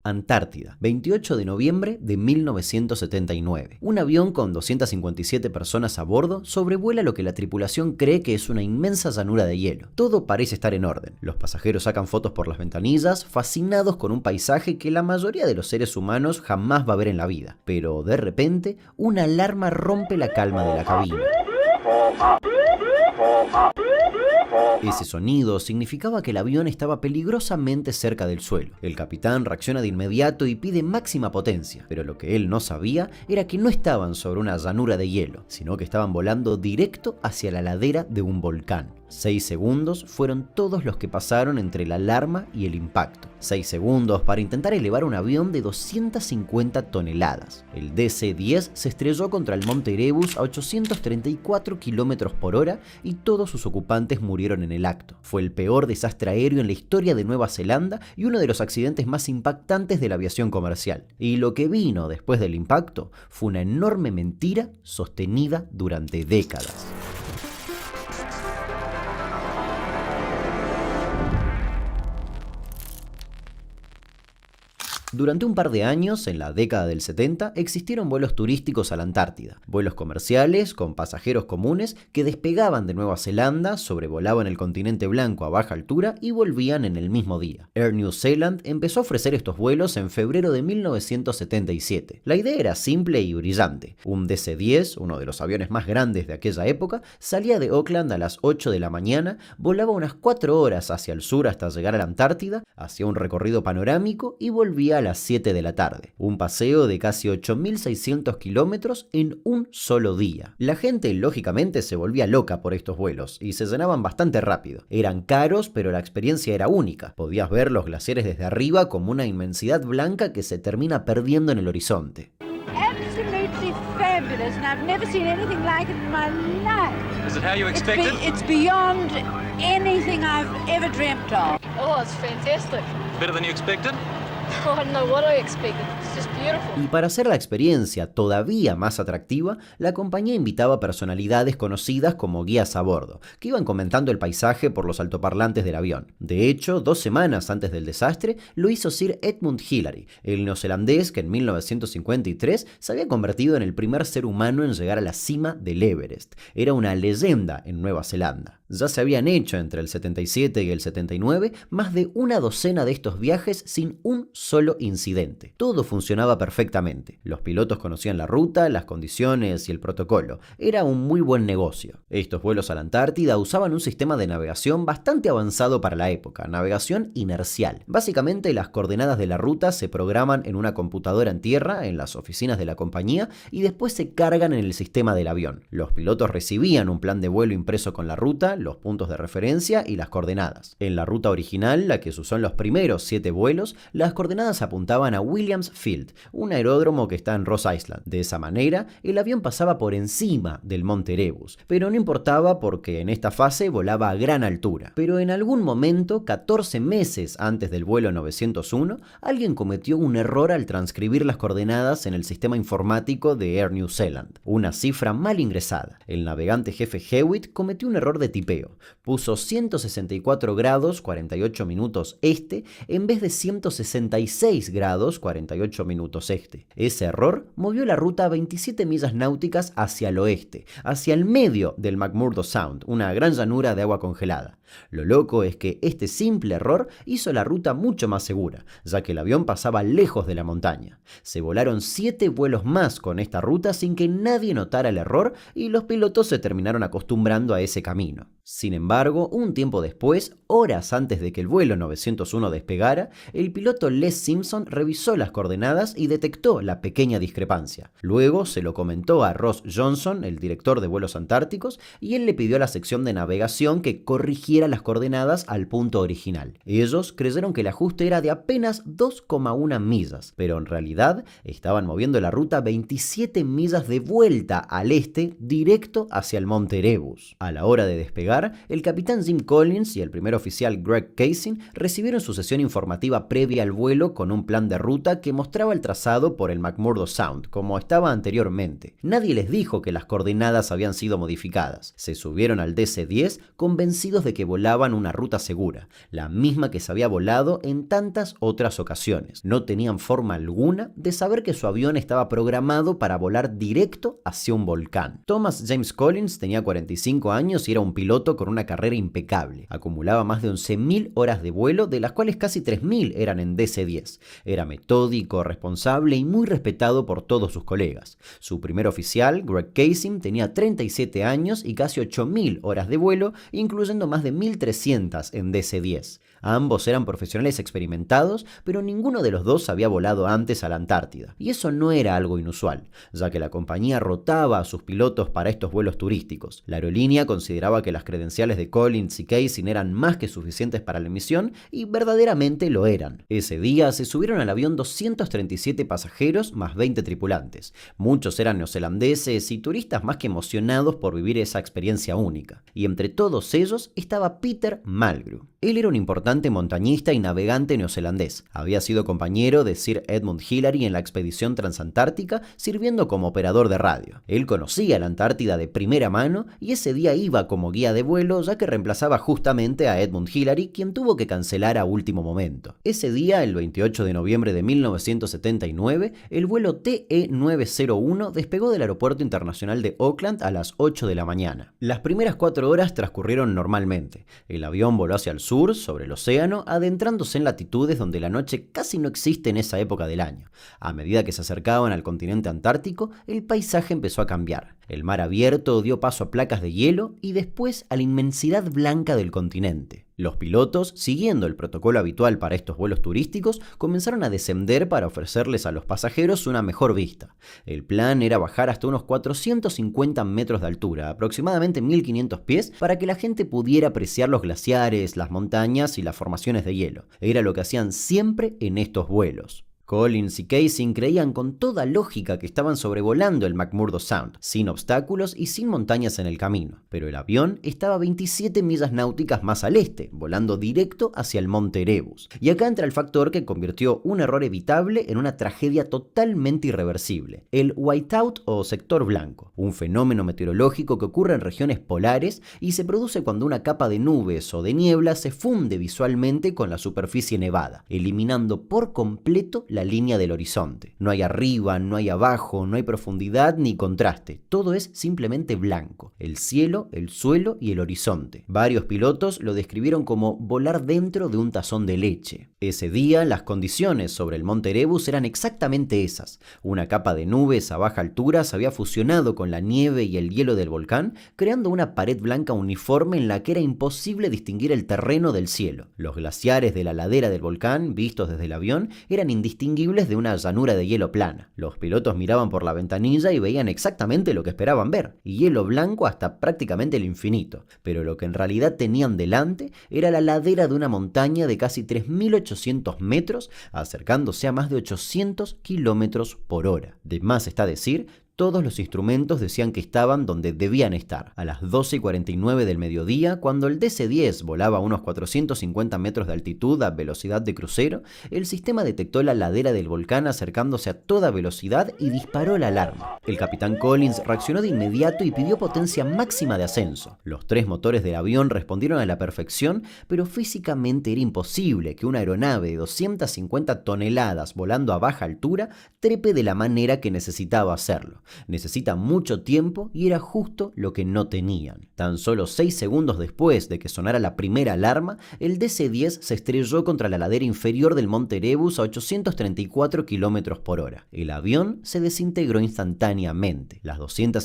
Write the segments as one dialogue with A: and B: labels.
A: Antártida, 28 de noviembre de 1979. Un avión con 257 personas a bordo sobrevuela lo que la tripulación cree que es una inmensa llanura de hielo. Todo parece estar en orden. Los pasajeros sacan fotos por las ventanillas, fascinados con un paisaje que la mayoría de los seres humanos jamás va a ver en la vida. Pero de repente, una alarma rompe la calma de la cabina. Ese sonido significaba que el avión estaba peligrosamente cerca del suelo. El capitán reacciona de inmediato y pide máxima potencia, pero lo que él no sabía era que no estaban sobre una llanura de hielo, sino que estaban volando directo hacia la ladera de un volcán. 6 segundos fueron todos los que pasaron entre la alarma y el impacto. 6 segundos para intentar elevar un avión de 250 toneladas. El DC-10 se estrelló contra el monte Erebus a 834 km por hora y todos sus ocupantes murieron en el acto. Fue el peor desastre aéreo en la historia de Nueva Zelanda y uno de los accidentes más impactantes de la aviación comercial. Y lo que vino después del impacto fue una enorme mentira sostenida durante décadas. Durante un par de años, en la década del 70, existieron vuelos turísticos a la Antártida, vuelos comerciales con pasajeros comunes que despegaban de Nueva Zelanda, sobrevolaban el continente blanco a baja altura y volvían en el mismo día. Air New Zealand empezó a ofrecer estos vuelos en febrero de 1977. La idea era simple y brillante. Un DC-10, uno de los aviones más grandes de aquella época, salía de Auckland a las 8 de la mañana, volaba unas 4 horas hacia el sur hasta llegar a la Antártida, hacía un recorrido panorámico y volvía a las 7 de la tarde. Un paseo de casi 8.600 kilómetros en un solo día. La gente lógicamente se volvía loca por estos vuelos y se llenaban bastante rápido. Eran caros, pero la experiencia era única. Podías ver los glaciares desde arriba como una inmensidad blanca que se termina perdiendo en el horizonte.
B: Absolutely fabulous, and I've never seen anything like it in my life.
C: Is it how you expected?
B: It's beyond anything I've ever dreamt of.
D: Oh, it's fantastic.
C: Better than you expected?
D: I don't know what I expected. It's just beautiful.
A: Y para hacer la experiencia todavía más atractiva, la compañía invitaba personalidades conocidas como guías a bordo, que iban comentando el paisaje por los altoparlantes del avión. De hecho, 2 semanas antes del desastre, lo hizo Sir Edmund Hillary, el neozelandés que en 1953 se había convertido en el primer ser humano en llegar a la cima del Everest. Era una leyenda en Nueva Zelanda. Ya se habían hecho entre el 77 y el 79 más de una docena de estos viajes sin un solo incidente. Todo funcionaba perfectamente. Los pilotos conocían la ruta, las condiciones y el protocolo. Era un muy buen negocio. Estos vuelos a la Antártida usaban un sistema de navegación bastante avanzado para la época, navegación inercial. Básicamente, las coordenadas de la ruta se programan en una computadora en tierra, en las oficinas de la compañía, y después se cargan en el sistema del avión. Los pilotos recibían un plan de vuelo impreso con la ruta, los puntos de referencia y las coordenadas. En la ruta original, la que se usó en los primeros 7 vuelos, las coordenadas apuntaban a Williams Field, un aeródromo que está en Ross Island. De esa manera, el avión pasaba por encima del monte Erebus, pero no importaba porque en esta fase volaba a gran altura. Pero en algún momento, 14 meses antes del vuelo 901, alguien cometió un error al transcribir las coordenadas en el sistema informático de Air New Zealand. Una cifra mal ingresada. El navegante jefe Hewitt cometió un error de tipeo. Puso 164 grados 48 minutos este en vez de 166 grados 48 minutos este. Ese error movió la ruta 27 millas náuticas hacia el oeste, hacia el medio del McMurdo Sound, una gran llanura de agua congelada. Lo loco es que este simple error hizo la ruta mucho más segura, ya que el avión pasaba lejos de la montaña. Se volaron 7 vuelos más con esta ruta sin que nadie notara el error y los pilotos se terminaron acostumbrando a ese camino. Sin embargo, un tiempo después, horas antes de que el vuelo 901 despegara, el piloto Les Simpson revisó las coordenadas y detectó la pequeña discrepancia. Luego se lo comentó a Ross Johnson, el director de vuelos antárticos, y él le pidió a la sección de navegación que corrigiera las coordenadas al punto original. Ellos creyeron que el ajuste era de apenas 2,1 millas, pero en realidad estaban moviendo la ruta 27 millas de vuelta al este, directo hacia el monte Erebus. A la hora de despegar, lugar, el capitán Jim Collins y el primer oficial Greg Casey recibieron su sesión informativa previa al vuelo con un plan de ruta que mostraba el trazado por el McMurdo Sound, como estaba anteriormente. Nadie les dijo que las coordenadas habían sido modificadas. Se subieron al DC-10 convencidos de que volaban una ruta segura, la misma que se había volado en tantas otras ocasiones. No tenían forma alguna de saber que su avión estaba programado para volar directo hacia un volcán. Thomas James Collins tenía 45 años y era un piloto con una carrera impecable. Acumulaba más de 11.000 horas de vuelo, de las cuales casi 3.000 eran en DC-10. Era metódico, responsable y muy respetado por todos sus colegas. Su primer oficial, Greg Casey, tenía 37 años y casi 8.000 horas de vuelo, incluyendo más de 1.300 en DC-10. Ambos eran profesionales experimentados, pero ninguno de los dos había volado antes a la Antártida. Y eso no era algo inusual, ya que la compañía rotaba a sus pilotos para estos vuelos turísticos. La aerolínea consideraba que las credenciales de Collins y Casey eran más que suficientes para la misión, y verdaderamente lo eran. Ese día se subieron al avión 237 pasajeros más 20 tripulantes. Muchos eran neozelandeses y turistas más que emocionados por vivir esa experiencia única. Y entre todos ellos estaba Peter Mulgrew. Él era un importante montañista y navegante neozelandés. Había sido compañero de Sir Edmund Hillary en la expedición transantártica, sirviendo como operador de radio. Él conocía la Antártida de primera mano y ese día iba como guía de vuelo, ya que reemplazaba justamente a Edmund Hillary, quien tuvo que cancelar a último momento. Ese día, el 28 de noviembre de 1979, el vuelo TE-901 despegó del Aeropuerto Internacional de Auckland a las 8 de la mañana. Las primeras 4 horas transcurrieron normalmente. El avión voló hacia el sur, sobre el océano, adentrándose en latitudes donde la noche casi no existe en esa época del año. A medida que se acercaban al continente antártico, el paisaje empezó a cambiar. El mar abierto dio paso a placas de hielo y después a la inmensidad blanca del continente. Los pilotos, siguiendo el protocolo habitual para estos vuelos turísticos, comenzaron a descender para ofrecerles a los pasajeros una mejor vista. El plan era bajar hasta unos 450 metros de altura, aproximadamente 1.500 pies, para que la gente pudiera apreciar los glaciares, las montañas y las formaciones de hielo. Era lo que hacían siempre en estos vuelos. Collins y Casey creían con toda lógica que estaban sobrevolando el McMurdo Sound, sin obstáculos y sin montañas en el camino, pero el avión estaba 27 millas náuticas más al este, volando directo hacia el monte Erebus. Y acá entra el factor que convirtió un error evitable en una tragedia totalmente irreversible: el whiteout o sector blanco, un fenómeno meteorológico que ocurre en regiones polares y se produce cuando una capa de nubes o de niebla se funde visualmente con la superficie nevada, eliminando por completo la línea del horizonte. No hay arriba, no hay abajo, no hay profundidad ni contraste. Todo es simplemente blanco. El cielo, el suelo y el horizonte. Varios pilotos lo describieron como volar dentro de un tazón de leche. Ese día, las condiciones sobre el monte Erebus eran exactamente esas. Una capa de nubes a baja altura se había fusionado con la nieve y el hielo del volcán, creando una pared blanca uniforme en la que era imposible distinguir el terreno del cielo. Los glaciares de la ladera del volcán, vistos desde el avión, eran indistinguibles de una llanura de hielo plana. Los pilotos miraban por la ventanilla y veían exactamente lo que esperaban ver, hielo blanco hasta prácticamente el infinito, pero lo que en realidad tenían delante era la ladera de una montaña de casi 3.800 metros, acercándose a más de 800 kilómetros por hora. De más está decir, todos los instrumentos decían que estaban donde debían estar. A las 12:49 del mediodía, cuando el DC-10 volaba a unos 450 metros de altitud a velocidad de crucero, el sistema detectó la ladera del volcán acercándose a toda velocidad y disparó la alarma. El capitán Collins reaccionó de inmediato y pidió potencia máxima de ascenso. Los 3 motores del avión respondieron a la perfección, pero físicamente era imposible que una aeronave de 250 toneladas volando a baja altura trepe de la manera que necesitaba hacerlo. Necesita mucho tiempo y era justo lo que no tenían. Tan solo 6 segundos después de que sonara la primera alarma, el DC-10 se estrelló contra la ladera inferior del monte Erebus a 834 kilómetros por hora. El avión se desintegró instantáneamente. Las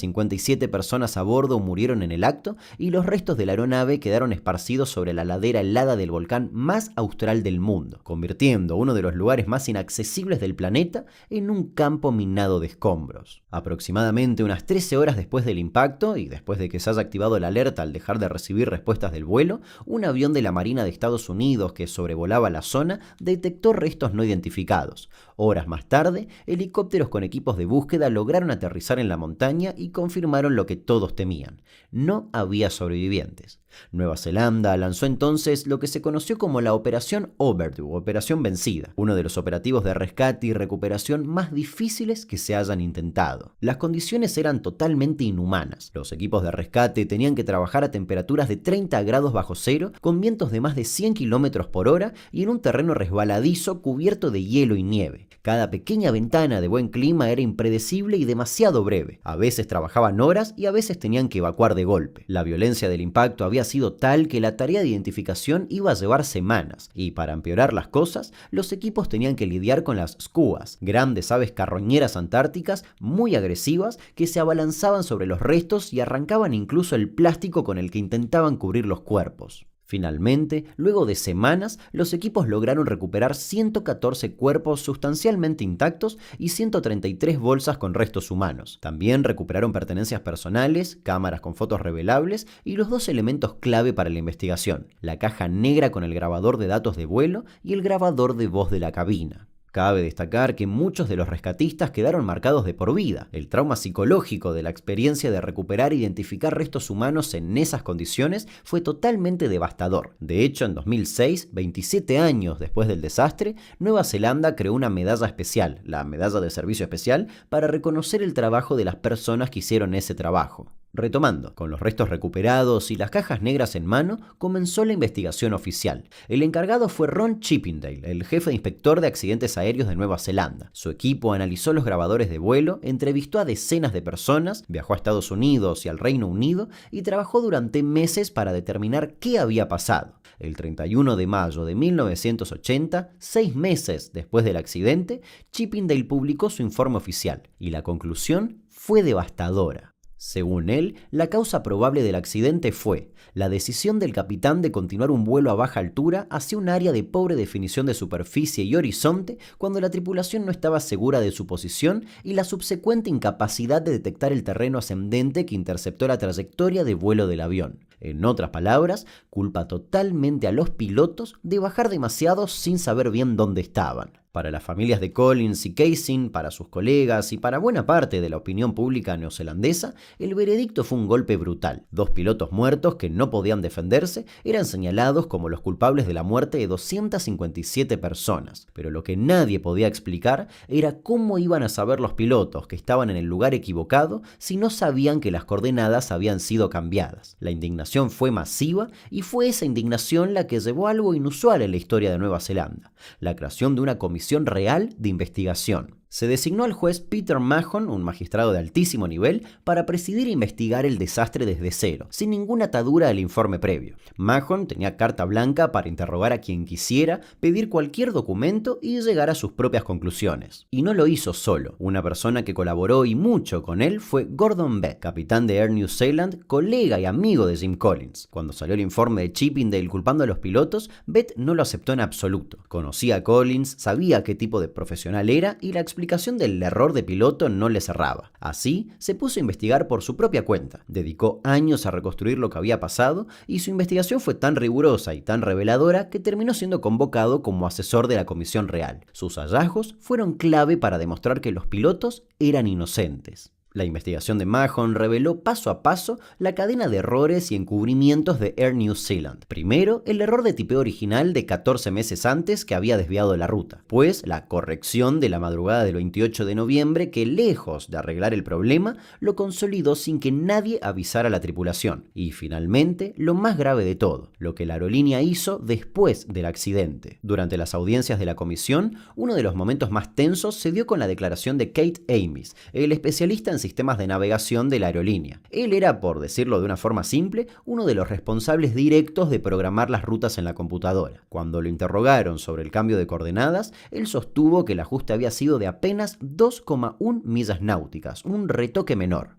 A: 257 personas a bordo murieron en el acto y los restos de la aeronave quedaron esparcidos sobre la ladera helada del volcán más austral del mundo, convirtiendo uno de los lugares más inaccesibles del planeta en un campo minado de escombros. Aproximadamente unas 13 horas después del impacto y después de que se haya activado la alerta al dejar de recibir respuestas del vuelo, un avión de la Marina de Estados Unidos que sobrevolaba la zona detectó restos no identificados, Horas más tarde, helicópteros con equipos de búsqueda lograron aterrizar en la montaña y confirmaron lo que todos temían: no había sobrevivientes. Nueva Zelanda lanzó entonces lo que se conoció como la Operación Overdue, Operación Vencida, uno de los operativos de rescate y recuperación más difíciles que se hayan intentado. Las condiciones eran totalmente inhumanas. Los equipos de rescate tenían que trabajar a temperaturas de 30 grados bajo cero, con vientos de más de 100 km por hora y en un terreno resbaladizo cubierto de hielo y nieve. Cada pequeña ventana de buen clima era impredecible y demasiado breve. A veces trabajaban horas y a veces tenían que evacuar de golpe. La violencia del impacto había sido tal que la tarea de identificación iba a llevar semanas, y para empeorar las cosas, los equipos tenían que lidiar con las skuas, grandes aves carroñeras antárticas muy agresivas que se abalanzaban sobre los restos y arrancaban incluso el plástico con el que intentaban cubrir los cuerpos. Finalmente, luego de semanas, los equipos lograron recuperar 114 cuerpos sustancialmente intactos y 133 bolsas con restos humanos. También recuperaron pertenencias personales, cámaras con fotos revelables y los dos elementos clave para la investigación: la caja negra con el grabador de datos de vuelo y el grabador de voz de la cabina. Cabe destacar que muchos de los rescatistas quedaron marcados de por vida. El trauma psicológico de la experiencia de recuperar e identificar restos humanos en esas condiciones fue totalmente devastador. De hecho, en 2006, 27 años después del desastre, Nueva Zelanda creó una medalla especial, la Medalla de Servicio Especial, para reconocer el trabajo de las personas que hicieron ese trabajo. Retomando, con los restos recuperados y las cajas negras en mano, comenzó la investigación oficial. El encargado fue Ron Chippindale, el jefe de inspector de accidentes aéreos de Nueva Zelanda. Su equipo analizó los grabadores de vuelo, entrevistó a decenas de personas, viajó a Estados Unidos y al Reino Unido y trabajó durante meses para determinar qué había pasado. El 31 de mayo de 1980, 6 meses después del accidente, Chippindale publicó su informe oficial y la conclusión fue devastadora. Según él, la causa probable del accidente fue la decisión del capitán de continuar un vuelo a baja altura hacia un área de pobre definición de superficie y horizonte cuando la tripulación no estaba segura de su posición y la subsecuente incapacidad de detectar el terreno ascendente que interceptó la trayectoria de vuelo del avión. En otras palabras, culpa totalmente a los pilotos de bajar demasiado sin saber bien dónde estaban. Para las familias de Collins y Casing, para sus colegas y para buena parte de la opinión pública neozelandesa, el veredicto fue un golpe brutal. 2 pilotos muertos que no podían defenderse eran señalados como los culpables de la muerte de 257 personas. Pero lo que nadie podía explicar era cómo iban a saber los pilotos que estaban en el lugar equivocado si no sabían que las coordenadas habían sido cambiadas. La indignación fue masiva y fue esa indignación la que llevó a algo inusual en la historia de Nueva Zelanda: la creación de una comisión real de investigación. Se designó al juez Peter Mahon, un magistrado de altísimo nivel, para presidir e investigar el desastre desde cero, sin ninguna atadura al informe previo. Mahon tenía carta blanca para interrogar a quien quisiera, pedir cualquier documento y llegar a sus propias conclusiones. Y no lo hizo solo. Una persona que colaboró y mucho con él fue Gordon Bett, capitán de Air New Zealand, colega y amigo de Jim Collins. Cuando salió el informe de Chippindale culpando a los pilotos, Bett no lo aceptó en absoluto. Conocía a Collins, sabía qué tipo de profesional era y la explicación del error de piloto no le cerraba. Así, se puso a investigar por su propia cuenta. Dedicó años a reconstruir lo que había pasado y su investigación fue tan rigurosa y tan reveladora que terminó siendo convocado como asesor de la Comisión Real. Sus hallazgos fueron clave para demostrar que los pilotos eran inocentes. La investigación de Mahon reveló paso a paso la cadena de errores y encubrimientos de Air New Zealand. Primero, el error de tipeo original de 14 meses antes que había desviado la ruta. Pues, la corrección de la madrugada del 28 de noviembre que, lejos de arreglar el problema, lo consolidó sin que nadie avisara a la tripulación. Y finalmente, lo más grave de todo, lo que la aerolínea hizo después del accidente. Durante las audiencias de la comisión, uno de los momentos más tensos se dio con la declaración de Kate Amis, el especialista en sistemas de navegación de la aerolínea. Él era, por decirlo de una forma simple, uno de los responsables directos de programar las rutas en la computadora. Cuando lo interrogaron sobre el cambio de coordenadas, él sostuvo que el ajuste había sido de apenas 2,1 millas náuticas, un retoque menor.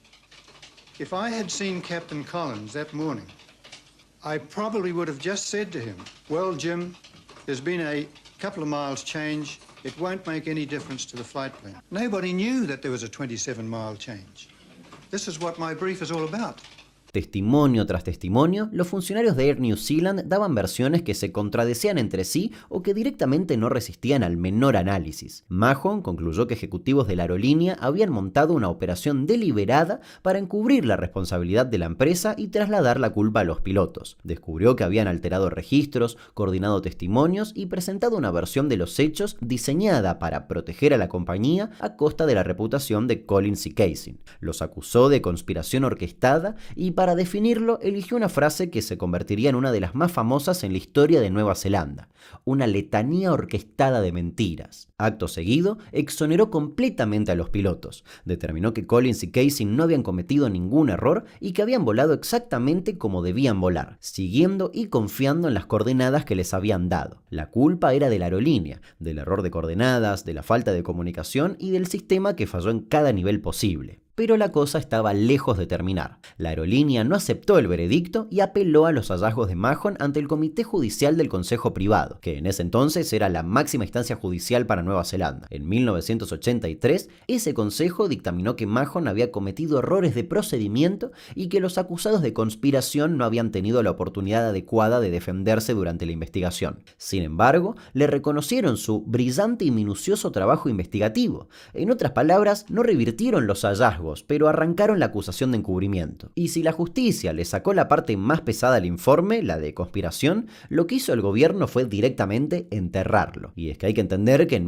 E: If I had seen Captain Collins that morning, I probably would have just said to him, "Well, Jim, there's been a couple of miles change. It won't make any difference to the flight plan." Nobody knew that there was a 27-mile change. This is what my brief is all about.
A: Testimonio tras testimonio, los funcionarios de Air New Zealand daban versiones que se contradecían entre sí o que directamente no resistían al menor análisis. Mahon concluyó que ejecutivos de la aerolínea habían montado una operación deliberada para encubrir la responsabilidad de la empresa y trasladar la culpa a los pilotos. Descubrió que habían alterado registros, coordinado testimonios y presentado una versión de los hechos diseñada para proteger a la compañía a costa de la reputación de Collins y Casey. Los acusó de conspiración orquestada y para definirlo eligió una frase que se convertiría en una de las más famosas en la historia de Nueva Zelanda: una letanía orquestada de mentiras. Acto seguido, exoneró completamente a los pilotos. Determinó que Collins y Casey no habían cometido ningún error y que habían volado exactamente como debían volar, siguiendo y confiando en las coordenadas que les habían dado. La culpa era de la aerolínea, del error de coordenadas, de la falta de comunicación y del sistema que falló en cada nivel posible. Pero la cosa estaba lejos de terminar. La aerolínea no aceptó el veredicto y apeló a los hallazgos de Mahon ante el Comité Judicial del Consejo Privado, que en ese entonces era la máxima instancia judicial para Nueva Zelanda. En 1983, ese consejo dictaminó que Mahon había cometido errores de procedimiento y que los acusados de conspiración no habían tenido la oportunidad adecuada de defenderse durante la investigación. Sin embargo, le reconocieron su brillante y minucioso trabajo investigativo. En otras palabras, no revirtieron los hallazgos, pero arrancaron la acusación de encubrimiento. Y si la justicia le sacó la parte más pesada al informe, la de conspiración, lo que hizo el gobierno fue directamente enterrarlo. Y es que hay que entender que en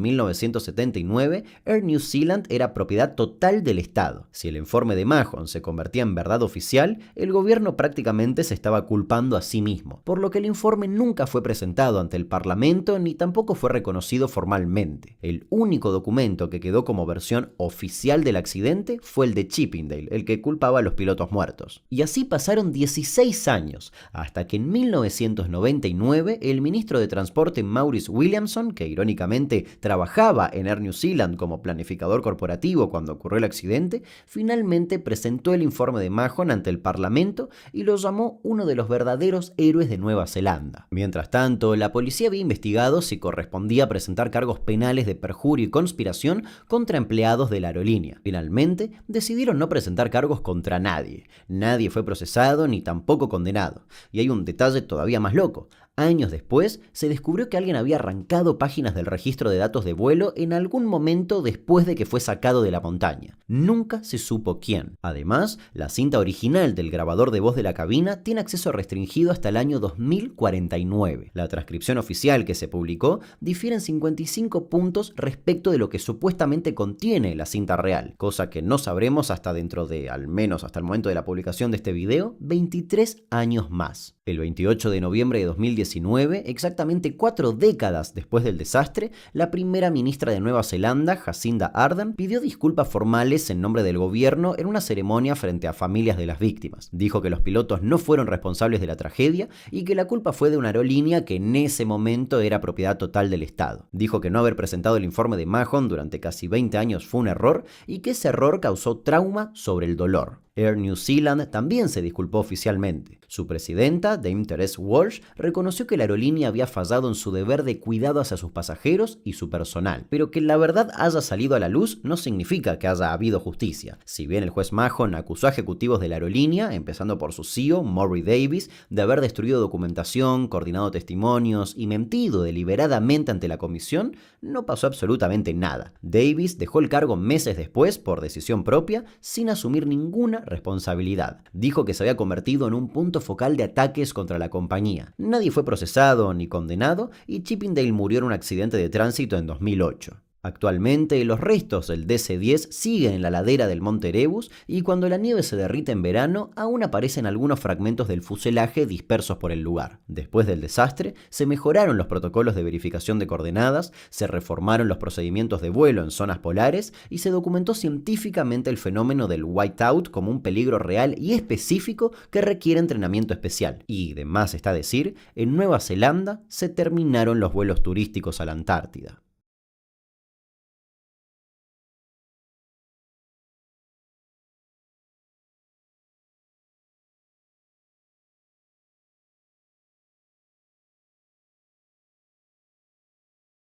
A: 1979 Air New Zealand era propiedad total del Estado. Si el informe de Mahon se convertía en verdad oficial, el gobierno prácticamente se estaba culpando a sí mismo, por lo que el informe nunca fue presentado ante el Parlamento ni tampoco fue reconocido formalmente. El único documento que quedó como versión oficial del accidente fue el de Chippendale, el que culpaba a los pilotos muertos. Y así pasaron 16 años, hasta que en 1999 el ministro de Transporte Maurice Williamson, que irónicamente trabajaba en Air New Zealand como planificador corporativo cuando ocurrió el accidente, finalmente presentó el informe de Mahon ante el Parlamento y lo llamó uno de los verdaderos héroes de Nueva Zelanda. Mientras tanto, la policía había investigado si correspondía presentar cargos penales de perjurio y conspiración contra empleados de la aerolínea. Finalmente, decidieron no presentar cargos contra nadie. Nadie fue procesado ni tampoco condenado. Y hay un detalle todavía más loco. Años después, se descubrió que alguien había arrancado páginas del registro de datos de vuelo en algún momento después de que fue sacado de la montaña. Nunca se supo quién. Además, la cinta original del grabador de voz de la cabina tiene acceso restringido hasta el año 2049. La transcripción oficial que se publicó difiere en 55 puntos respecto de lo que supuestamente contiene la cinta real, cosa que no sabremos hasta dentro de, al menos hasta el momento de la publicación de este video, 23 años más. El 28 de noviembre de 2019, exactamente 4 décadas después del desastre, la primera ministra de Nueva Zelanda, Jacinda Ardern, pidió disculpas formales en nombre del gobierno en una ceremonia frente a familias de las víctimas. Dijo que los pilotos no fueron responsables de la tragedia y que la culpa fue de una aerolínea que en ese momento era propiedad total del Estado. Dijo que no haber presentado el informe de Mahon durante casi 20 años fue un error y que ese error causó trauma sobre el dolor. Air New Zealand también se disculpó oficialmente. Su presidenta, Dame Therese Walsh, reconoció que la aerolínea había fallado en su deber de cuidado hacia sus pasajeros y su personal, pero que la verdad haya salido a la luz no significa que haya habido justicia. Si bien el juez Mahon acusó a ejecutivos de la aerolínea, empezando por su CEO, Maury Davis, de haber destruido documentación, coordinado testimonios y mentido deliberadamente ante la comisión, no pasó absolutamente nada. Davis dejó el cargo meses después, por decisión propia, sin asumir ninguna responsabilidad. Dijo que se había convertido en un punto focal de ataques contra la compañía. Nadie fue procesado ni condenado y Chippendale murió en un accidente de tránsito en 2008. Actualmente, los restos del DC-10 siguen en la ladera del Monte Erebus y cuando la nieve se derrite en verano, aún aparecen algunos fragmentos del fuselaje dispersos por el lugar. Después del desastre, se mejoraron los protocolos de verificación de coordenadas, se reformaron los procedimientos de vuelo en zonas polares y se documentó científicamente el fenómeno del whiteout como un peligro real y específico que requiere entrenamiento especial. Y, de más está decir, en Nueva Zelanda se terminaron los vuelos turísticos a la Antártida.